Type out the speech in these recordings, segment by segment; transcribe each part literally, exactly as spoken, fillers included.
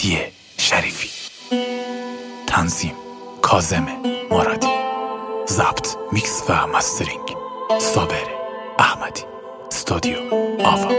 مهدی شریفی. تنظیم کاظم مرادی. ضبط، میکس و مسترینگ صابر احمدی. استودیو آوا.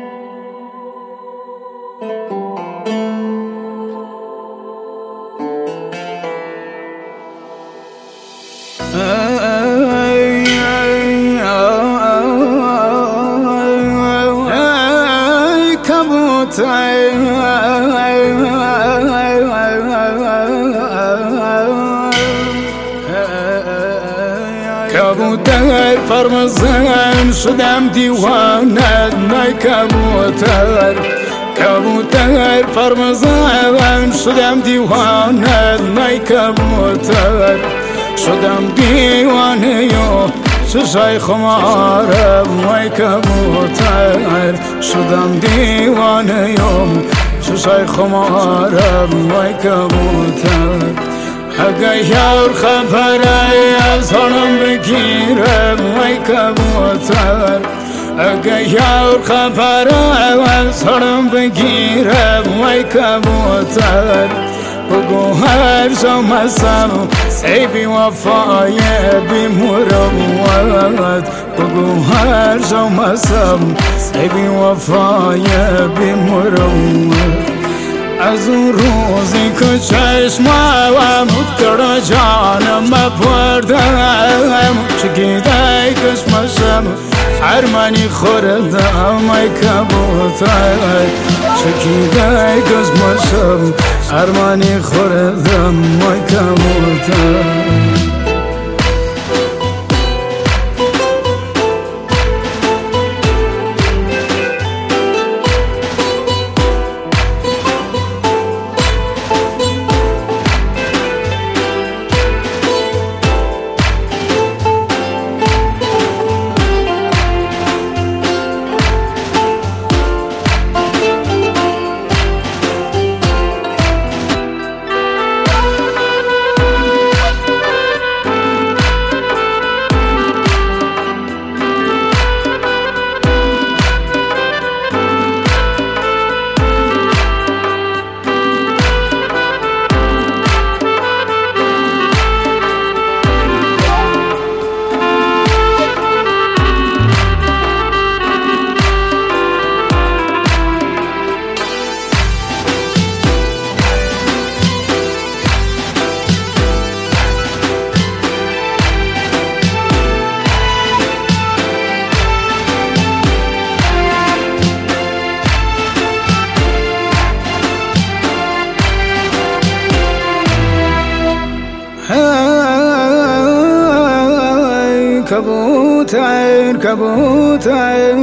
کبوتر فرمزن شدم دیوانه نای کبوتر کبوتر فرمزن شدم دیوانه نای کبوتر شدم دیوانه یو چشای خمارم نای کبوتر شدم دیوانه یو چشای خمارم نای کبوتر اگه یار خبره از هنم بگیرم وای کبوتر اگه یار خبره از هنم بگیرم وای کبوتر بگو هر زمستم ای بی وفای بی مروت بگو هر زمستم ای بی وفای بی مروت از اون روزی که چشمم در جانم بردم چگیده کشمشم ارمانی خوردم ای کبوتر چگیده کشمشم ارمانی خوردم ای کبوتر کبوتر کبوتر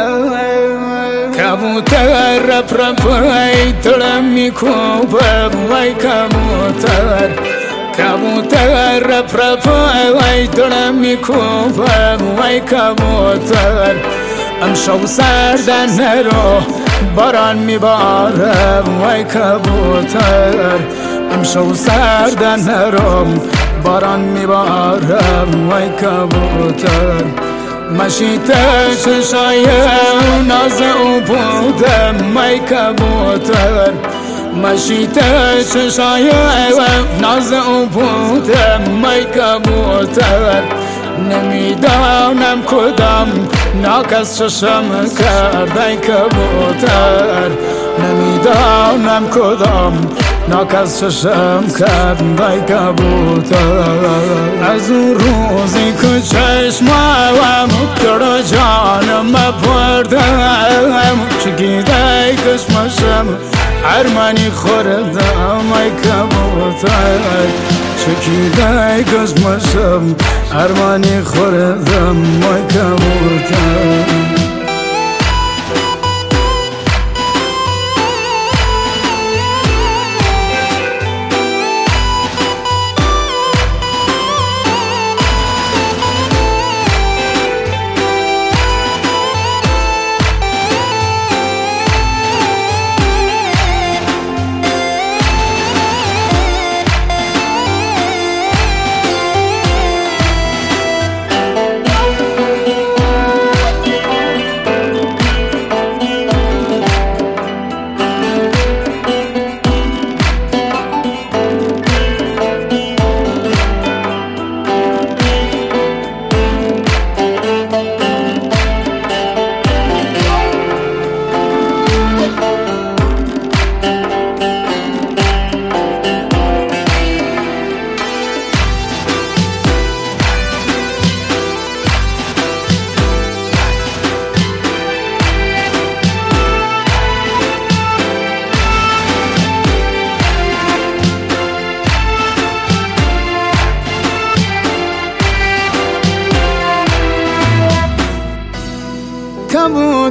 کبوتر رپ رپ ای دلم میکوبه وای کبوتر کبوتر رپ رپ ای دلم میکوبه وای کبوتر امشب سردن نرو باران میباره وای کبوتر امشب سردن نرو باران میبارم وای کبوتر مشیت چشای ناز او بودم وای کبوتر مشیت چشای ناز او بودم وای کبوتر نمیدانم کدام ناکس چشم کرد ای کبوتر نمیدانم کدام ناکس چشم کرد ای کبوتر از اون روزی که چشمم در جانم بردم چگیده کشمشم ارمانی خوردم ای کبوتر چگیده کشمشم ارمانی خوردم ای کبوتر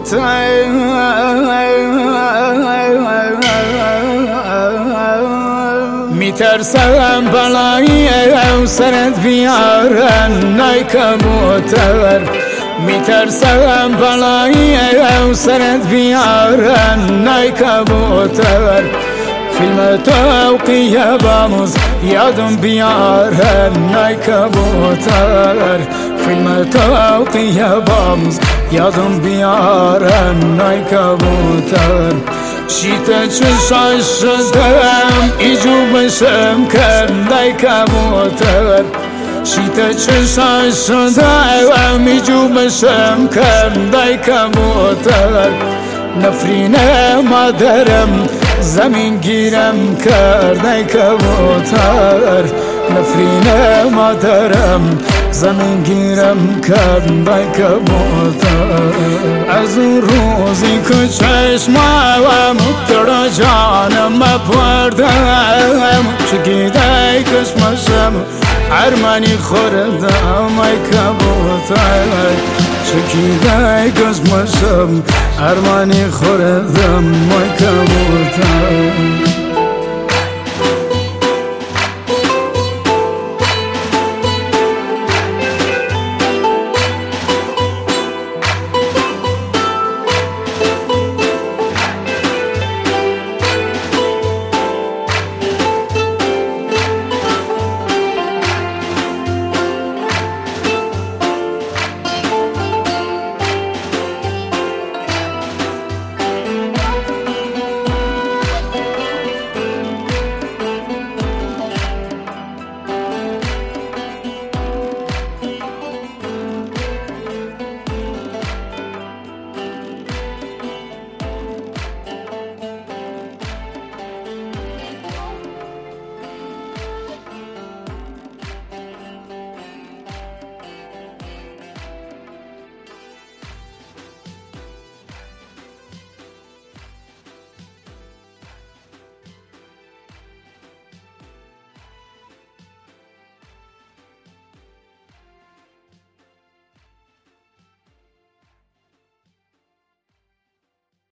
کبوتر میترسم بلایی او سرت بیارن نای کبوتر میترسم بلایی او سرت بیارن نای کبوتر فیلم توقیه باموز یادم بیارن نای کبوتر فیلم توقیه باموز یادم بیارن نای کبوتر شیطه چشاش شدم ایجو بشم کرد نای کبوتر شیطه چشاش شدم ایجو بشم کرد نای کبوتر نفرین مادرم زمین گیرم کرد ای کبوتر نفرین مادرم زمین گیرم کرد ای کبوتر از اون روزی که چشمم در جانم بردم چگیده کشمشم ارمانی خوردم ای کبوتر چگیده کشمشم ارمانی خوردم ای کبوتر